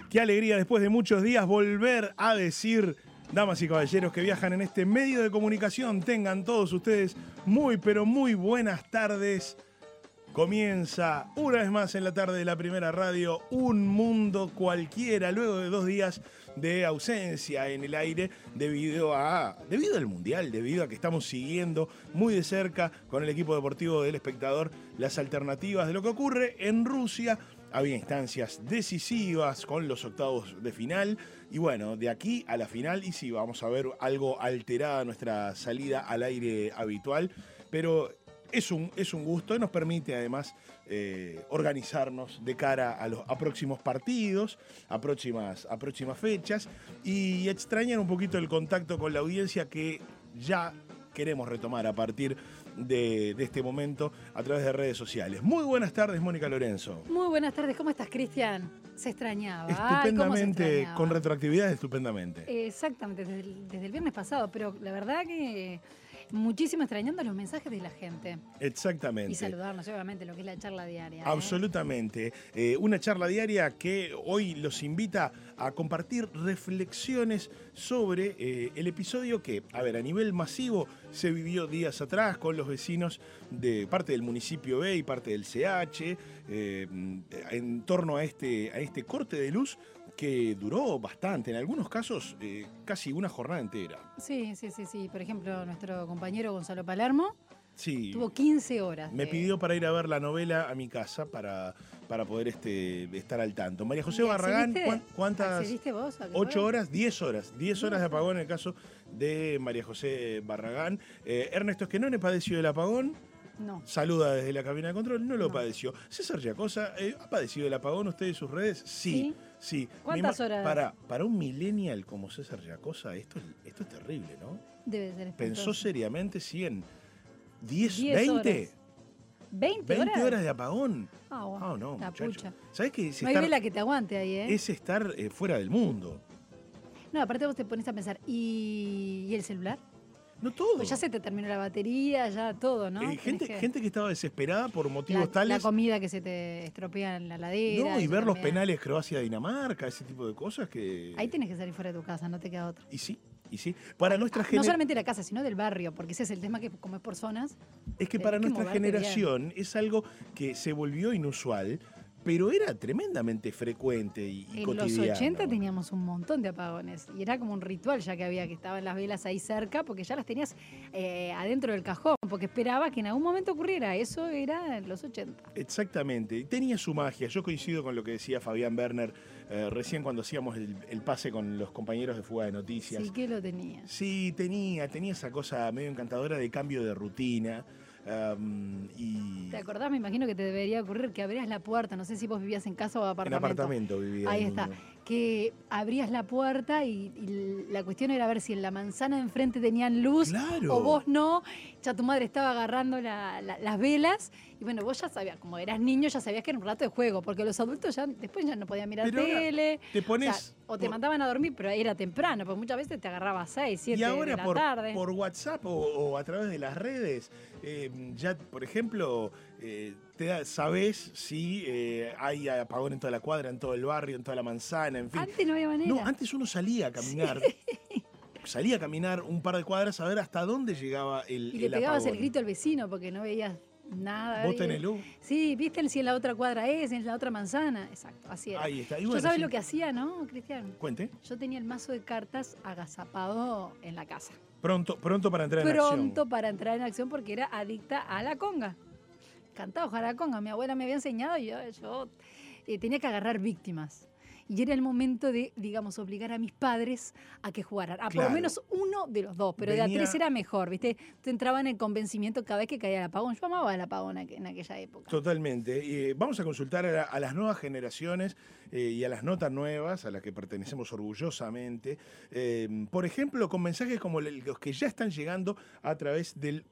Qué alegría después de muchos días volver a decir, damas y caballeros que viajan en este medio de comunicación, tengan todos ustedes muy pero muy buenas tardes. Comienza una vez más en la tarde de la Primera Radio, Un Mundo Cualquiera, luego de 2 días de ausencia en el aire debido al Mundial, debido a que estamos siguiendo muy de cerca con el equipo deportivo del Espectador las alternativas de lo que ocurre en Rusia. Había instancias decisivas con los octavos de final y bueno, de aquí a la final, y sí, vamos a ver algo alterada nuestra salida al aire habitual, pero es un gusto y nos permite además organizarnos de cara a próximos partidos, a próximas fechas y extrañar un poquito el contacto con la audiencia que ya queremos retomar a partir de este momento a través de redes sociales. Muy buenas tardes, Mónica Lorenzo. Muy buenas tardes, ¿cómo estás, Cristian? Se extrañaba. Estupendamente, con retroactividad, estupendamente. Exactamente, desde el viernes pasado, pero la verdad que muchísimo extrañando los mensajes de la gente. Exactamente. Y saludarnos, obviamente, lo que es la charla diaria. Absolutamente. Una charla diaria que hoy los invita a compartir reflexiones sobre el episodio que, a nivel masivo se vivió días atrás con los vecinos de parte del municipio B y parte del CH en torno a este corte de luz que duró bastante, en algunos casos casi una jornada entera. Sí. Por ejemplo, nuestro compañero Gonzalo Palermo tuvo 15 horas. Me pidió para ir a ver la novela a mi casa para poder estar al tanto. María José Barragán, ¿cuántas? ¿Accediste vos? 8 horas, 10 horas. 10 horas de apagón en el caso de María José Barragán. Ernesto Esquenone padeció del apagón. No. Saluda desde la cabina de control, no lo padeció. César Yacosa, ¿ha padecido el apagón usted en sus redes? Sí. ¿Cuántas horas? Para un millennial como César Yacosa, esto es terrible, ¿no? Debe ser. Pensó seriamente, sí, en 10, 20 horas. 20 horas de apagón. Bueno, no, la muchacho. pucha. ¿Sabés que no hay vela que te aguante ahí, es estar fuera del mundo? No, aparte vos te pones a pensar, ¿y el celular? No todo. Pues ya se te terminó la batería, ya todo, ¿no? Gente que estaba desesperada por motivos tales. La comida que se te estropea en la heladera. No, y ver los penales Croacia-Dinamarca, ese tipo de cosas que... Ahí tenés que salir fuera de tu casa, no te queda otra. Y sí. Para nuestra no solamente de la casa, sino del barrio, porque ese es el tema que como es por zonas. Es que para nuestra generación es algo que se volvió inusual, pero era tremendamente frecuente y cotidiano. En los 80 teníamos un montón de apagones y era como un ritual ya que estaban las velas ahí cerca porque ya las tenías adentro del cajón, porque esperabas que en algún momento ocurriera. Eso era en los 80. Exactamente, y tenía su magia. Yo coincido con lo que decía Fabián Werner recién cuando hacíamos el pase con los compañeros de Fuga de Noticias. Sí, que lo tenía. Sí, tenía esa cosa medio encantadora de cambio de rutina. ¿Te acordás? Me imagino que te debería ocurrir que abrías la puerta. No sé si vos vivías en casa o apartamento. En apartamento vivía. Ahí está. Que abrías la puerta y la cuestión era ver si en la manzana de enfrente tenían luz. Claro. O vos no. Ya tu madre estaba agarrando las velas. Y bueno, vos ya sabías, como eras niño, ya sabías que era un rato de juego. Porque los adultos después ya no podían mirar tele. Te pones... O te mandaban a dormir, pero era temprano. Porque muchas veces te agarraba a 6, 7 de la tarde. Y ahora por WhatsApp o a través de las redes, ya, por ejemplo... sabés si hay apagón en toda la cuadra, en todo el barrio, en toda la manzana, en fin. Antes no había manera. No, antes uno salía a caminar. Sí. Salía a caminar un par de cuadras a ver hasta dónde llegaba el apagón. Y le pegabas el grito al vecino porque no veías nada. ¿Vos tenés luz? Sí, viste si en la otra cuadra en la otra manzana. Exacto, así era. Ahí está. Y yo bueno, sabés lo que hacía, ¿no, Cristian? Cuente. Yo tenía el mazo de cartas agazapado en la casa. Pronto para entrar en acción. Pronto para entrar en acción porque era adicta a la conga. Cantaba jaraconga, mi abuela me había enseñado y yo tenía que agarrar víctimas. Y era el momento de, digamos, obligar a mis padres a que jugaran. Por lo menos uno de los dos, pero de a 3 era mejor, ¿viste? Tú entrabas en el convencimiento cada vez que caía el apagón. Yo amaba el apagón en aquella época. Totalmente. Vamos a consultar a las nuevas generaciones y a las notas nuevas, a las que pertenecemos orgullosamente. Por ejemplo, con mensajes como los que ya están llegando a través del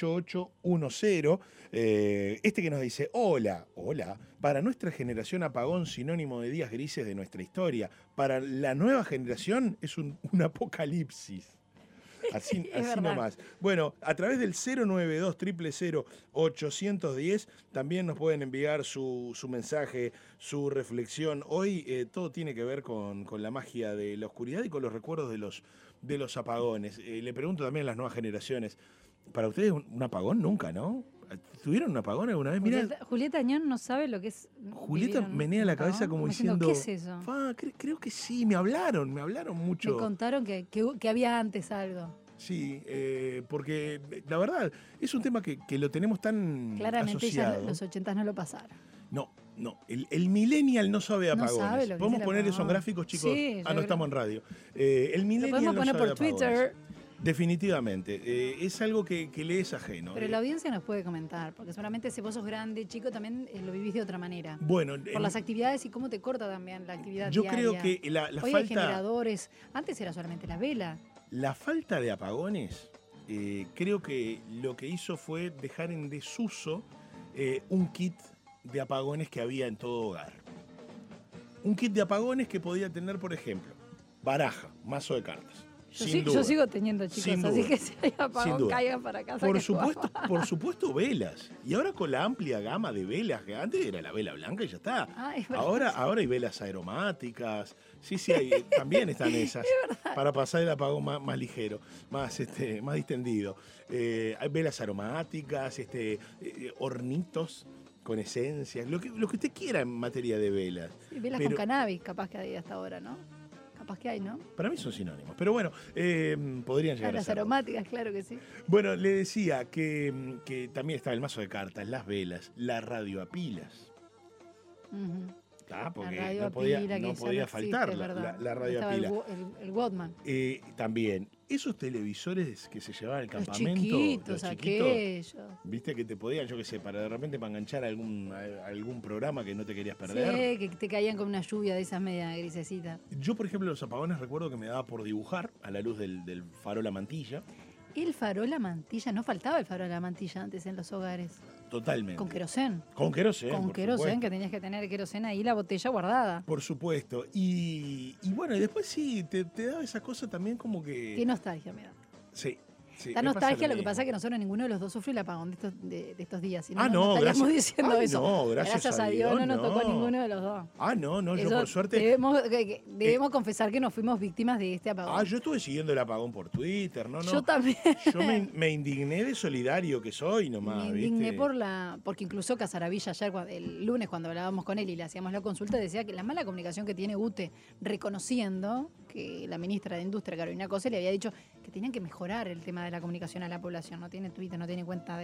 8810. Este que nos dice, hola, para nuestra generación apagón sinónimo de días grises de nuestra historia. Para la nueva generación es un apocalipsis. Así verdad. nomás. Bueno, a través del 092 000 810 también nos pueden enviar su mensaje, su reflexión. Hoy todo tiene que ver con la magia de la oscuridad y con los recuerdos de los apagones. Le pregunto también a las nuevas generaciones, para ustedes un apagón nunca, ¿no? ¿Tuvieron un apagón alguna vez? Mirá, Julieta Añón no sabe lo que es. Julieta vivir menea un la cabeza apagón, como diciendo, diciendo... ¿qué es eso? Creo que sí, me hablaron mucho. Me contaron que había antes algo. Sí, porque la verdad es un tema que lo tenemos tan Claramente ya asociado. los 80 no lo pasaron. No, el millennial no sabe No apagones. sabe lo que ¿Podemos es el poner eso en apagón? gráficos, chicos? Sí, yo no estamos en creo. radio. El Lo millennial podemos no poner sabe por apagones. Twitter. Definitivamente. Es algo que le es ajeno. Pero la audiencia nos puede comentar, porque seguramente si vos sos grande, chico, también lo vivís de otra manera. Bueno, Por las actividades y cómo te corta también la actividad yo diaria. creo que la Hoy hay falta... generadores. Antes era solamente la vela. La falta de apagones, creo que lo que hizo fue dejar en desuso un kit de apagones que había en todo hogar. Un kit de apagones que podía tener, por ejemplo, baraja, mazo de cartas. Yo sigo teniendo, chicos, Sin así duda. que si hay Sin apagón, duda. caigan para casa. Por que supuesto, velas. Y ahora con la amplia gama de velas, que antes era la vela blanca y ya está. Ah, es verdad. Ahora hay velas aromáticas. Sí, también están esas. Para pasar el apagón más ligero, más distendido. Hay velas aromáticas, hornitos con esencias, lo que usted quiera en materia de velas. Sí, velas con cannabis, capaz que hay hasta ahora, ¿no? Capaz que hay, ¿no? Para mí son sinónimos, pero bueno, podrían llegar a Las ser. aromáticas, claro que sí. Bueno, le decía que también estaba el mazo de cartas, las velas, la radio a pilas. Ujú. Porque La radio no a podía, pila, que no ya podía no existe, faltar es verdad. la radio Estaba a pila. El Walkman. También, esos televisores que se llevaban al Los campamento. chiquitos, aquellos. Viste que te podían, yo qué sé, para de repente para enganchar algún programa que no te querías perder. Sí, que te caían con una lluvia de esas media grisecitas. Yo, por ejemplo, los apagones recuerdo que me daba por dibujar a la luz del farol a mantilla. El farol a mantilla, no faltaba el farol a mantilla antes en los hogares. Totalmente. Con querosén. Con querosén. Con por querosén, supuesto. que tenías que tener querosén ahí, la botella guardada. Por supuesto. Y bueno, y después sí, te daba esa cosa también como que... Qué nostalgia me da. Sí. La me pasa nostalgia, lo que mismo. pasa es que nosotros ninguno de los dos sufrió el apagón de estos días. Si Ah, no, no, estaríamos gracias. diciendo Ay, eso. no, gracias a Dios, no nos tocó no. ninguno de los dos. Ah, no, yo Eso por suerte... debemos confesar que no fuimos víctimas de este apagón. yo estuve siguiendo el apagón por Twitter, no. Yo también. Yo me indigné de solidario que soy nomás, Me indigné ¿viste? porque incluso Casaravilla ayer, el lunes cuando hablábamos con él y le hacíamos la consulta, decía que la mala comunicación que tiene UTE, reconociendo que la ministra de Industria, Carolina Cose, le había dicho que tenían que mejorar el tema de la comunicación a la población. No tiene Twitter, no tiene cuenta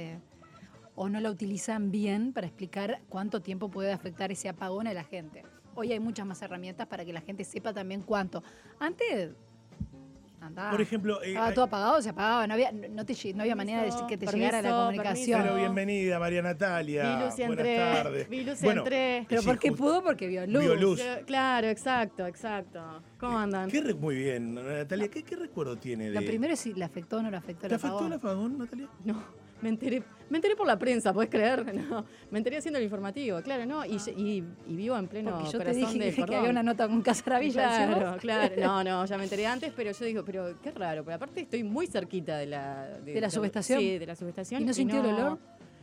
o no la utilizan bien para explicar cuánto tiempo puede afectar ese apagón a la gente. Hoy hay muchas más herramientas para que la gente sepa también cuánto. Antes... andaba. Por ejemplo... Estaba todo apagado, se apagaba, no había manera de que te llegara la comunicación. Pero bienvenida, María Natalia. Vi luz y Buenas entré. tardes. Vi luz y Bueno, entré. Pero sí, ¿por qué justo. pudo? Porque vio luz. Vio luz. Claro, exacto. ¿Cómo andan? Muy bien, Natalia. ¿Qué recuerdo tiene de...? Lo primero es si le afectó o no le afectó el ¿Te afectó apagón. el apagón, Natalia? No, me enteré por la prensa, ¿puedes creer? No, me enteré haciendo el informativo, claro, ¿no? Y vivo en pleno Porque yo te corazón dije del que cordón. había una nota con Casaravilla. Claro. No, ya me enteré antes, pero yo digo, pero qué raro, porque aparte estoy muy cerquita de ¿De la subestación? Sí, de la subestación. ¿Y no sintió el olor?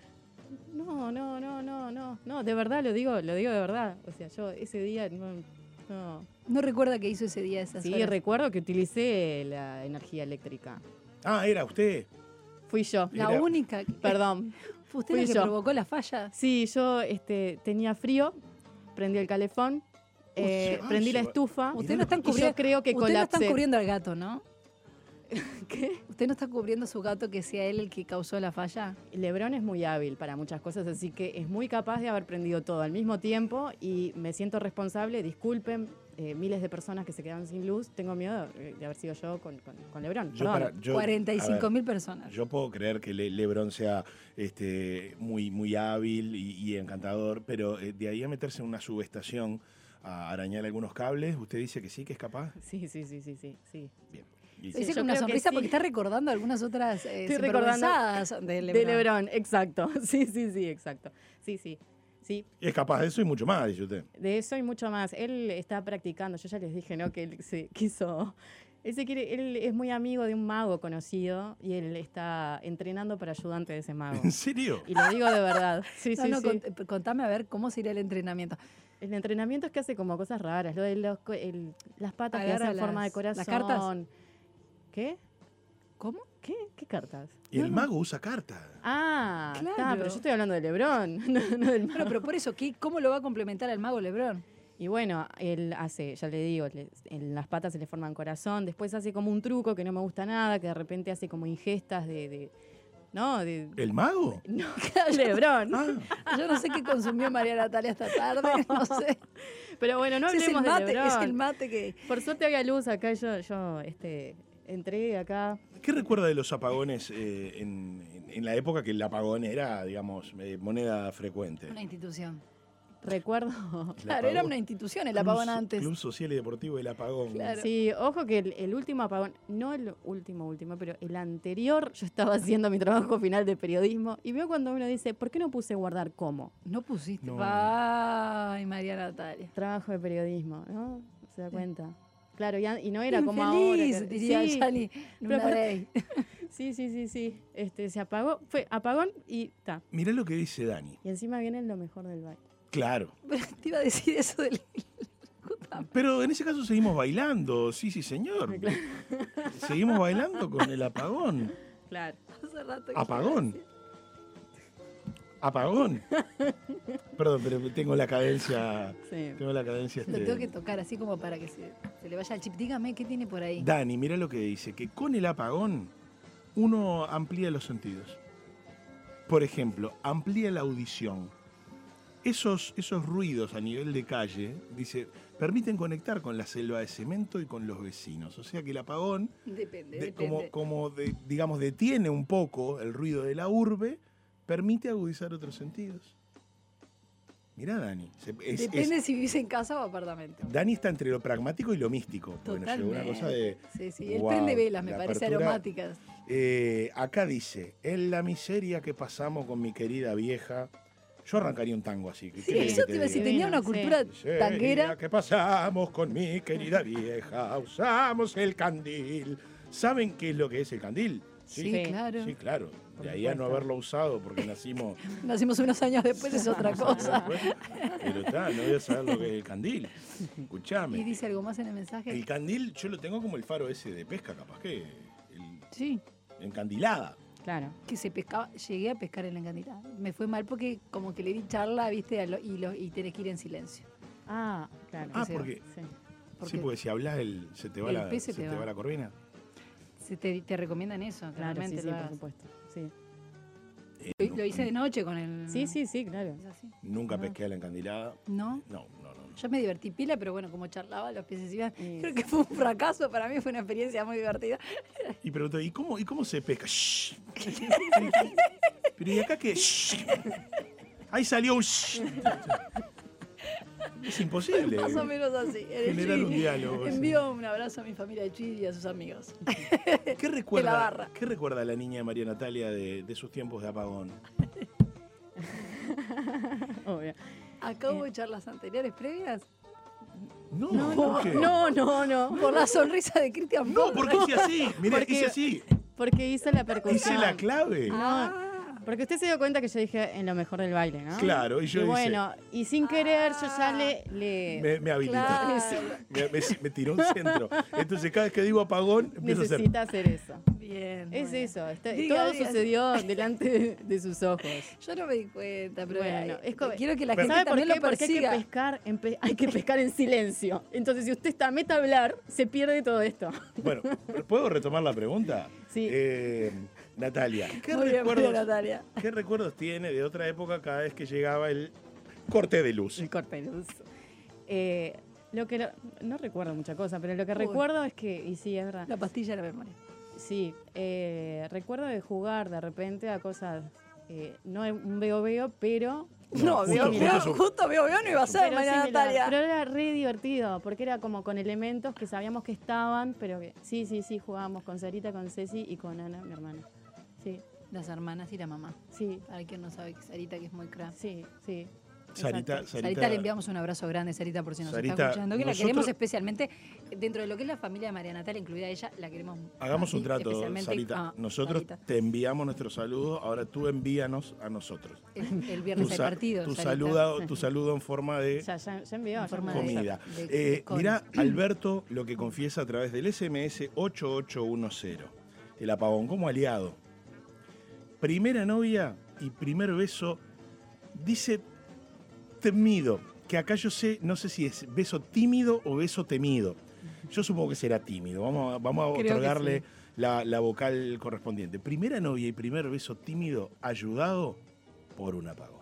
No, de verdad lo digo de verdad. O sea, yo ese día no. ¿No recuerda que hizo ese día esas Sí, horas? recuerdo que utilicé la energía eléctrica. Ah, era usted. Fui yo. La Era- única. Perdón. ¿Fue usted Fui la que yo. provocó la falla? Sí, yo tenía frío, prendí el calefón, prendí la estufa. Usted no está y yo creo que Usted no está colapsé. cubriendo al gato, ¿no? ¿Qué? ¿Usted no está cubriendo a su gato que sea él el que causó la falla? Lebrón es muy hábil para muchas cosas, así que es muy capaz de haber prendido todo al mismo tiempo y me siento responsable. Disculpen, miles de personas que se quedaron sin luz. Tengo miedo de haber sido yo con Lebrón. Perdón. 45.000 personas. Yo puedo creer que Lebrón sea muy hábil y encantador, pero de ahí a meterse en una subestación a arañar algunos cables, ¿usted dice que sí, que es capaz? Sí. Bien. Y- Lo dice yo con una creo que sonrisa sí. porque está recordando algunas otras Estoy recordando sinvergüenzadas de De Lebrón. Lebrón, exacto. Sí, exacto. Sí. Es capaz de eso y mucho más, dice usted. De eso y mucho más. Él está practicando. Yo ya les dije, ¿no? Que él se quiso Él es muy amigo de un mago conocido y él está entrenando para ayudante de ese mago. ¿En serio? Y lo digo de verdad. Sí, sí, No, sí. contame a ver cómo sería el entrenamiento. El entrenamiento es que hace como cosas raras. Lo de las patas que Agarra hacen forma de las corazón. cartas. ¿Qué? ¿Cómo? ¿Qué cartas? Y el mago usa cartas. Ah, Claro. está, pero yo estoy hablando de Lebrón, no del mago. Bueno, pero por eso, ¿cómo lo va a complementar al mago Lebrón? Y bueno, él hace, ya le digo, en las patas se le forman corazón, después hace como un truco que no me gusta nada, que de repente hace como ingestas ¿no? ¿El mago? No, Lebrón. Ah, Yo no sé qué consumió María Natalia esta tarde, no sé. Pero bueno, no Si es hablemos el de mate, Lebrón. es el mate que... Por suerte había luz acá y yo entré acá. ¿qué recuerda de los apagones en la época que el apagón era, digamos, moneda frecuente? Una institución. Recuerdo. El Claro, era apagón. una institución el apagón antes. Club Social y Deportivo El Apagón. Claro. Sí, ojo que el último apagón, no el último, pero el anterior, yo estaba haciendo mi trabajo final de periodismo y veo cuando uno dice, ¿por qué no puse guardar cómo? No pusiste. No. Ay, María Natalia. Trabajo de periodismo, ¿no? ¿Se da cuenta? Claro, y no era como Infeliz, ahora. diría sí, Yani pero Lunarey. sí. Se apagó, fue apagón y está. Mirá lo que dice Dani. Y encima viene lo mejor del baile. Claro. Te iba a decir eso del... Pero en ese caso seguimos bailando. Sí, señor. Seguimos bailando con el apagón. Claro. Hace rato que Apagón. Apagón. Perdón, pero tengo la cadencia. Sí. Tengo la cadencia. lo tengo que tocar así como para que se le vaya el chip. Dígame, ¿qué tiene por ahí? Dani, mira lo que dice, que con el apagón uno amplía los sentidos. Por ejemplo, amplía la audición. Esos ruidos a nivel de calle, dice, permiten conectar con la selva de cemento y con los vecinos. O sea que el apagón, Depende. digamos, detiene un poco el ruido de la urbe, permite agudizar otros sentidos. Mirá, Dani. Depende si vivís en casa o apartamento. Dani está entre lo pragmático y lo místico. Porque nos llegó una cosa de... Sí. Él Guau, prende velas, me la parece apertura. aromáticas. Acá dice, en la miseria que pasamos con mi querida vieja, yo arrancaría un tango así. ¿Qué Sí, querés eso que te iba a decir, diga? tenía una Sí. cultura Miseria tanguera. que pasamos con mi querida vieja, usamos el candil. ¿Saben qué es lo que es el candil? Sí, claro. Sí, claro. Por De ahí a no supuesto. haberlo usado porque nacimos... Nacimos unos años después, es otra cosa. Pero está, no voy a saber lo que es el candil. ¿Y Escuchame. dice algo más en el mensaje? El candil yo lo tengo como el faro ese de pesca, capaz que... Sí, encandilada. Claro. que se pescaba. Llegué a pescar en la encandilada. Me fue mal porque como que le di charla, viste, y tenés que ir en silencio. Ah, claro. Ah, se va. porque... Sí. Sí, porque si hablas se te va, el pez se te va. la corvina. Te recomiendan eso, Claro, claramente. sí, lo por hagas. supuesto. Sí. Lo hice de noche con el... Sí, claro. Es así. Nunca Ajá. pesqué a la encandilada. ¿No? No. Yo me divertí pila, pero bueno, como charlaba, los peces iban. Sí. Creo que fue un fracaso, para mí fue una experiencia muy divertida. Y pregunto, ¿y cómo se pesca? Shh. Pero ¿y acá qué? Shh. Ahí salió un shh. Es imposible Más o menos así. En el generar un Chile. diálogo. así. Envío un abrazo a mi familia de Chile y a sus amigos. ¿Qué de la barra. recuerda la niña María Natalia de sus tiempos de apagón? Obvio. Acá hubo charlas anteriores previas. No, No, ¿por qué? no. Por la sonrisa de Cristian No, Borra. porque hice así. Mira, Porque- hice así. Porque hice la percusión. Hice la clave. Ah, Porque usted se dio cuenta que yo dije en lo mejor del baile, ¿no? Claro, y yo hice... bueno, y sin querer yo ya le Me habilitó. claro. Me tiró un centro. Entonces cada vez que digo apagón, empiezo a hacer... necesita hacer eso. Bien. Es bueno. eso, Diga, todo diga. sucedió delante de sus ojos. Yo no me di cuenta, pero Bueno, es como- quiero que la Pero- gente ¿Sabe por también qué? lo Porque hay que persiga. hay que pescar en silencio. Entonces, si usted está meta a hablar, se pierde todo esto. Bueno, ¿puedo retomar la pregunta? Sí. Natalia, Muy bien, María Natalia. ¿qué recuerdos tiene de otra época cada vez que llegaba el corte de luz? El corte de luz. No recuerdo mucha cosa, pero lo que Uy. recuerdo es que, y sí, es verdad. La pastilla de la memoria. Sí, recuerdo de jugar de repente a cosas, no un veo, pero... No, justo veo, no iba a ser, pero María sí, Natalia. pero era re divertido, porque era como con elementos que sabíamos que estaban, pero que sí, jugábamos con Sarita, con Ceci y con Ana, mi hermana. Sí, Las hermanas y la mamá. sí, Para quien no sabe que Sarita, que es muy crack. sí. Sarita, Sarita, le enviamos un abrazo grande, Sarita, por si nos Sarita, está escuchando, que la nosotros- queremos especialmente, dentro de lo que es la familia de María Natalia, incluida ella, la queremos. Hagamos un así, trato, especialmente. Sarita. Nosotros Sarita. te enviamos nuestro saludo, ahora tú envíanos a nosotros. El viernes hay partido. Tu Sarita. saludo en forma de Ya envió. En forma comida. de con. Mirá, Alberto lo que confiesa a través del SMS 8810. El apagón como aliado. Primera novia y primer beso, dice temido, que acá yo no sé si es beso tímido o beso temido. Yo supongo que será tímido. Vamos a Creo que otorgarle sí. la vocal correspondiente. Primera novia y primer beso tímido ayudado por un apagón.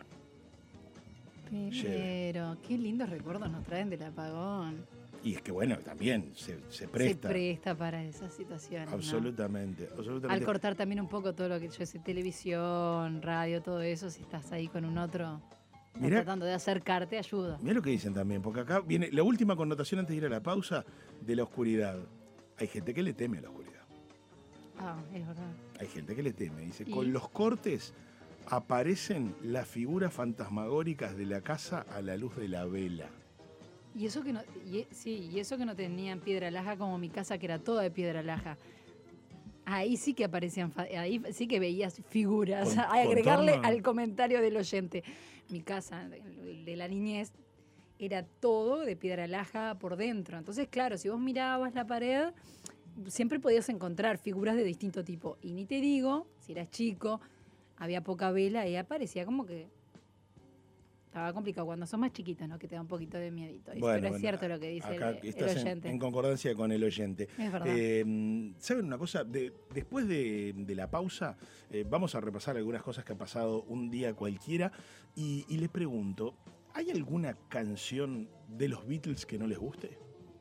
Pero qué lindos recuerdos nos traen del apagón. Y es que bueno, también se Se presta. presta para esas situaciones. ¿no? Absolutamente, Al absolutamente. cortar también un poco todo lo que yo sé, televisión, radio, todo eso, si estás ahí con un otro Mirá. tratando de acercarte, ayuda. Mirá lo que dicen también, porque acá viene la última connotación antes de ir a la pausa de la oscuridad. Hay gente que le teme a la oscuridad. Ah, es verdad. Hay gente que le teme. Dice, ¿Y? con los cortes aparecen las figuras fantasmagóricas de la casa a la luz de la vela. Y eso que no, y eso que no tenían piedra laja como mi casa, que era toda de piedra laja. Ahí sí que aparecían, ahí sí que veías figuras. Con- A agregarle contorno. al comentario del oyente. Mi casa de la niñez era todo de piedra laja por dentro. Entonces, claro, si vos mirabas la pared, siempre podías encontrar figuras de distinto tipo. Y ni te digo, si eras chico, había poca vela y aparecía como que estaba complicado. Cuando son más chiquitos, ¿no? Que te da un poquito de miedito. Pero es cierto lo que dice acá el estás oyente. en concordancia con el oyente. Es verdad. ¿Saben una cosa? Después de la pausa, vamos a repasar algunas cosas que han pasado un día cualquiera. Y les pregunto, ¿hay alguna canción de los Beatles que no les guste?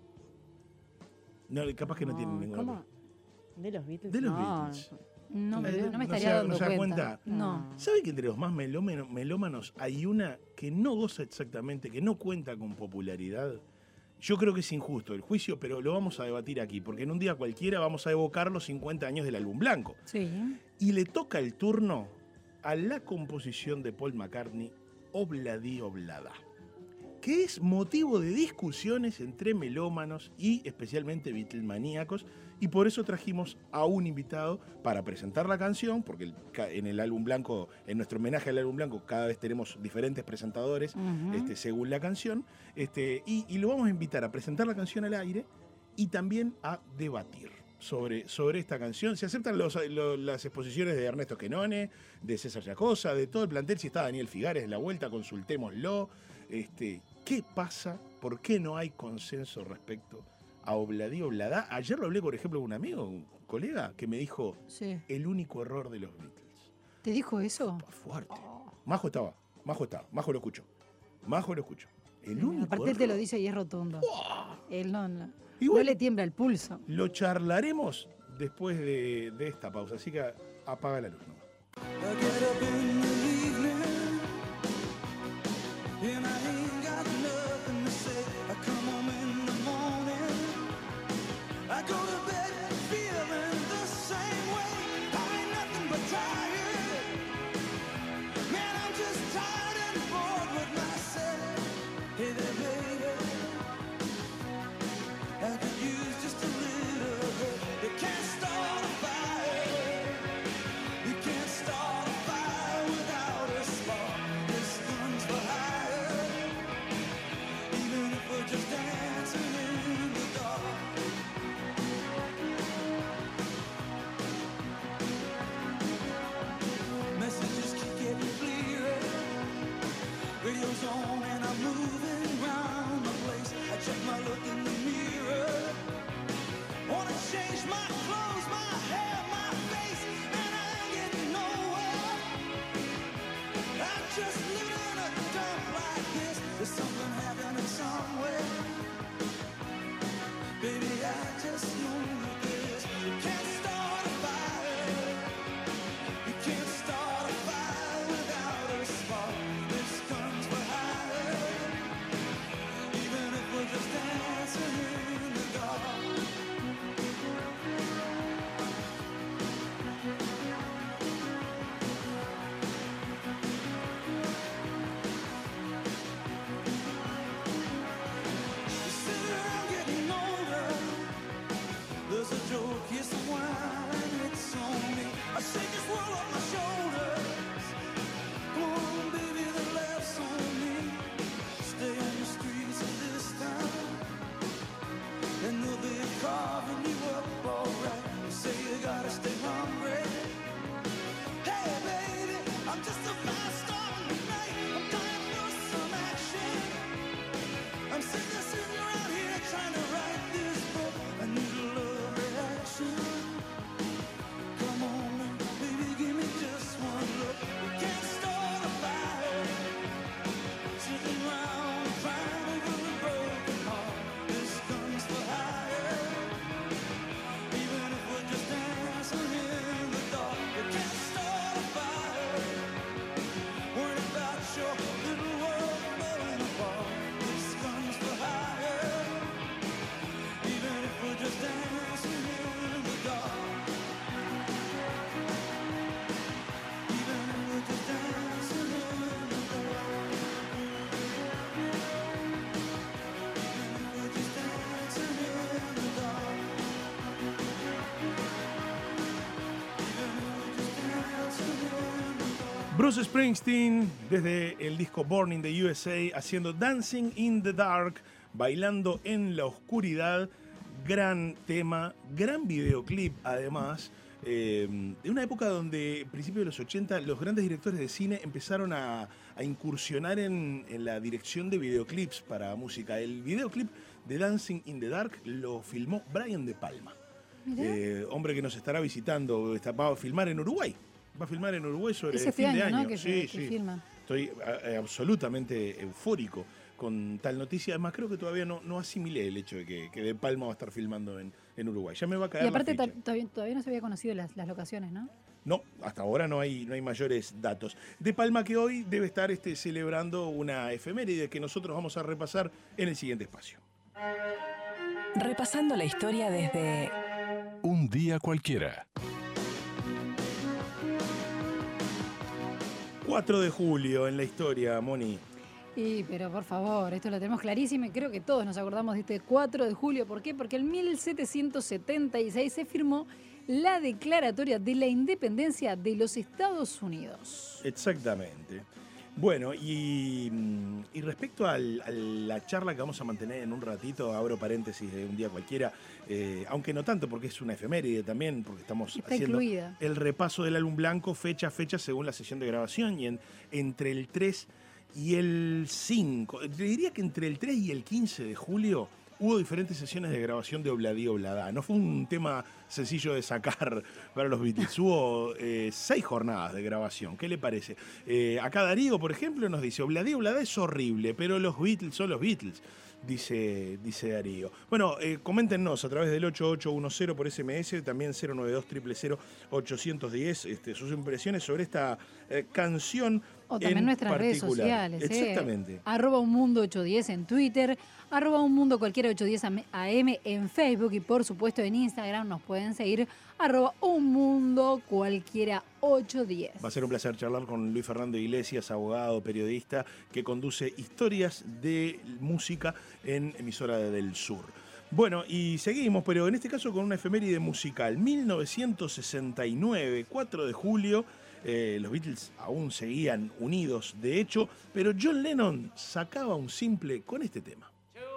No, capaz que no tienen ninguna. ¿Cómo? ¿De los Beatles? De los No, Beatles. No me no estaría se da- dando no se da cuenta. cuenta. No. ¿Sabe que entre los más melómanos hay una que no goza exactamente, que no cuenta con popularidad? Yo creo que es injusto el juicio, pero lo vamos a debatir aquí, porque en un día cualquiera vamos a evocar los 50 años del álbum blanco. Sí. Y le toca el turno a la composición de Paul McCartney, Obladi Oblada, que es motivo de discusiones entre melómanos y especialmente Beatlemaníacos, y por eso trajimos a un invitado para presentar la canción, porque en el álbum blanco, en nuestro homenaje al álbum blanco, cada vez tenemos diferentes presentadores Ujú. según la canción, y lo vamos a invitar a presentar la canción al aire y también a debatir sobre esta canción. Se aceptan las exposiciones de Ernesto Quenone, de César Yacosa, de todo el plantel. Si está Daniel Figares de la vuelta, consultémoslo. ¿Qué pasa? ¿Por qué no hay consenso respecto a Obladi Oblada? Ayer lo hablé, por ejemplo, con un amigo, un colega, que me dijo Sí. el único error de los Beatles. ¿Te dijo eso? Fuerte. Majo lo escucho. El único Aparte él te lo error. dice y es rotundo. Él no Igual- no le tiembla el pulso. Lo charlaremos después de esta pausa, así que apaga la luz. ¿No? I get up in the evening and I ain't got nothing to say. I come home in the morning, I go to bed feeling the same way. I ain't nothing but tired, man, I'm just tired and bored with myself. Hey there, baby, I could use just a little help. You can't start a fire, you can't Bruce Springsteen, desde el disco Born in the USA, haciendo Dancing in the Dark, bailando en la oscuridad. Gran tema, gran videoclip además, de una época donde, a principios de los 80, los grandes directores de cine empezaron a incursionar en la dirección de videoclips para música. El videoclip de Dancing in the Dark lo filmó Brian De Palma, hombre que nos estará visitando, va a filmar en Uruguay. Va a filmar en Uruguay sobre el fin de año. ¿No? Que filman. Estoy absolutamente eufórico con tal noticia. Además, creo que todavía no asimilé el hecho de que De Palma va a estar filmando en Uruguay. Ya me va a caer Y aparte la ficha. todavía no se había conocido las locaciones, ¿no? No, hasta ahora no hay mayores datos. De Palma que hoy debe estar celebrando una efeméride que nosotros vamos a repasar en el siguiente espacio. Repasando la historia desde Un día cualquiera. 4 de julio en la historia, Moni. Pero por favor, esto lo tenemos clarísimo y creo que todos nos acordamos de este 4 de julio. ¿Por qué? Porque en 1776 se firmó la Declaratoria de la Independencia de los Estados Unidos. Exactamente. Bueno, y respecto a la charla que vamos a mantener en un ratito, abro paréntesis de un día cualquiera, aunque no tanto porque es una efeméride también, porque estamos Está haciendo incluida. el repaso del álbum blanco, fecha según la sesión de grabación, y entre el 3 y el 5, te diría que entre el 3 y el 15 de julio hubo diferentes sesiones de grabación de Obladi Oblada. No fue un tema sencillo de sacar para los Beatles. Hubo 6 jornadas de grabación. ¿Qué le parece? Acá Darío, por ejemplo, nos dice: Obladi Oblada es horrible, pero los Beatles son los Beatles. Dice Darío. Bueno, coméntenos a través del 8810 por SMS, también 092-000-810, sus impresiones sobre esta canción. O también en nuestras redes particular. sociales. Exactamente. @unmundo810 en Twitter, @unmundo cualquiera 810 AM en Facebook y por supuesto en Instagram nos pueden seguir @unmundo cualquiera 810. Va a ser un placer charlar con Luis Fernando Iglesias, abogado, periodista, que conduce Historias de Música en Emisora del Sur. Bueno, y seguimos, pero en este caso con una efeméride musical. 1969, 4 de julio, los Beatles aún seguían unidos, de hecho, pero John Lennon sacaba un simple con este tema.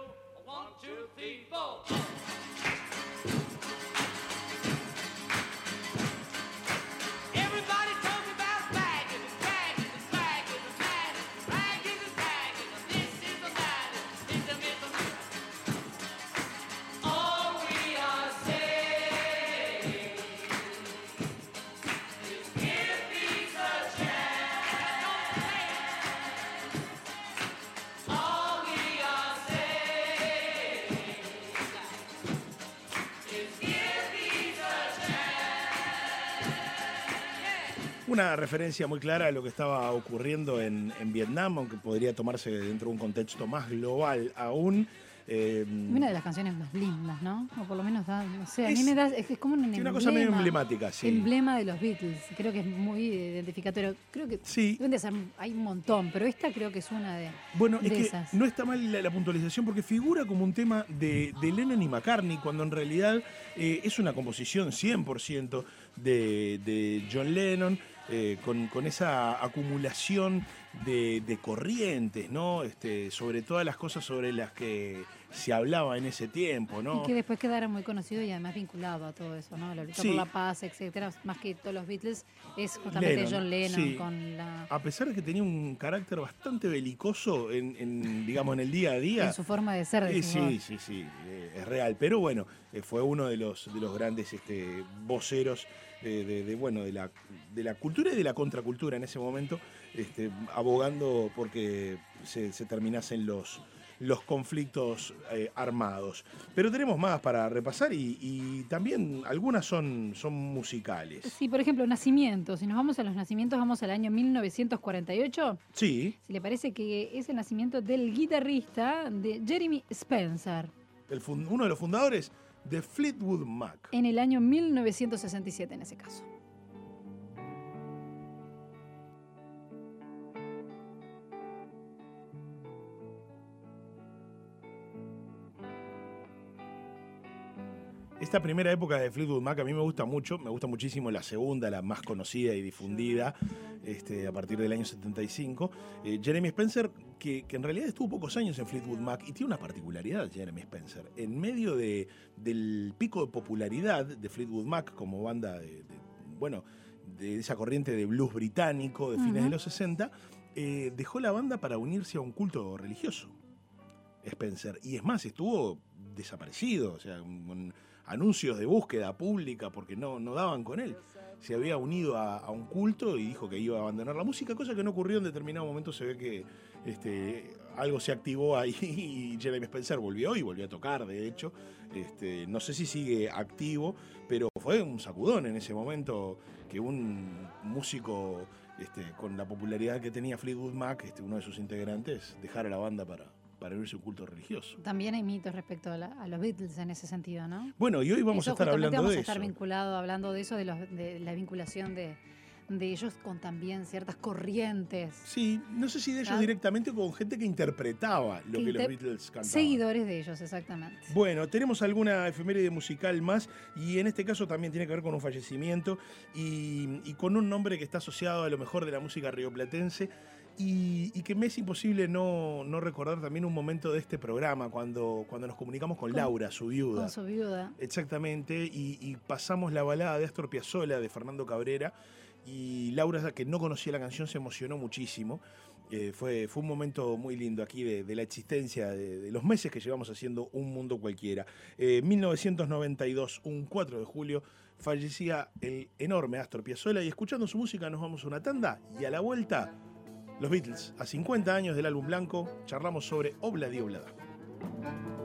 Una referencia muy clara a lo que estaba ocurriendo en Vietnam, aunque podría tomarse dentro de un contexto más global aún. Una de las canciones más lindas, ¿no? O por lo menos da, no sé, a mí me da, es como un emblema. Una cosa medio emblemática, sí. Emblema de los Beatles. Creo que es muy identificatorio. Creo que Sí. deben de ser, hay un montón, pero esta creo que es una de, Bueno, es de que esas. no está mal la puntualización porque figura como un tema de Lennon y McCartney, cuando en realidad es una composición 100% de John Lennon, con esa acumulación de corrientes, ¿no? Sobre todas las cosas sobre las que se hablaba en ese tiempo, ¿no? Y que después quedara muy conocido y además vinculado a todo eso, ¿no? La lucha Sí. por la paz, etcétera. Más que todos los Beatles, es justamente Lennon, John Lennon sí. con la... A pesar de que tenía un carácter bastante belicoso digamos, en el día a día. En su forma de ser, de su voz. Sí, es real. Pero bueno, fue uno de los grandes voceros de la cultura y de la contracultura en ese momento, abogando porque se terminasen los conflictos armados. Pero tenemos más para repasar y también algunas son musicales. Sí, por ejemplo, nacimientos. Si nos vamos a los nacimientos, vamos al año 1948. Sí, Si le parece que es el nacimiento del guitarrista de Jeremy Spencer uno de los fundadores de Fleetwood Mac. en el año 1967 en ese caso. Esta primera época de Fleetwood Mac a mí me gusta mucho, me gusta muchísimo la segunda, la más conocida y difundida. a partir del año 75. Jeremy Spencer, que en realidad estuvo pocos años en Fleetwood Mac, y tiene una particularidad, Jeremy Spencer. En medio del pico de popularidad de Fleetwood Mac como banda de esa corriente de blues británico de fines de los 60, dejó la banda para unirse a un culto religioso, Spencer. Y es más, estuvo desaparecido, o sea, con anuncios de búsqueda pública porque no daban con él. Se había unido a un culto y dijo que iba a abandonar la música, cosa que no ocurrió. En determinado momento se ve que algo se activó ahí y Jeremy Spencer volvió a tocar, de hecho. No sé si sigue activo, pero fue un sacudón en ese momento que un músico con la popularidad que tenía Fleetwood Mac, uno de sus integrantes, dejara la banda para unirse a un culto religioso. También hay mitos respecto a los Beatles en ese sentido, ¿no? Bueno, y hoy vamos a estar hablando vamos de a estar eso. hablando de eso, de la vinculación de ellos con también ciertas corrientes. Sí, no sé si de ellos directamente o con gente que interpretaba lo que los Beatles cantaban. Seguidores de ellos, exactamente. Bueno, tenemos alguna efeméride musical más, y en este caso también tiene que ver con un fallecimiento y con un nombre que está asociado a lo mejor de la música rioplatense, y que me es imposible no recordar también un momento de este programa cuando nos comunicamos con Laura, su viuda. Con su viuda. Exactamente, y pasamos la balada de Astor Piazzolla, de Fernando Cabrera, y Laura, que no conocía la canción, se emocionó muchísimo. Fue un momento muy lindo aquí de la existencia de los meses que llevamos haciendo Un Mundo Cualquiera. 1992, un 4 de julio, fallecía el enorme Astor Piazzolla, y escuchando su música nos vamos a una tanda, y a la vuelta, los Beatles, a 50 años del álbum blanco, charlamos sobre Obla di Oblada.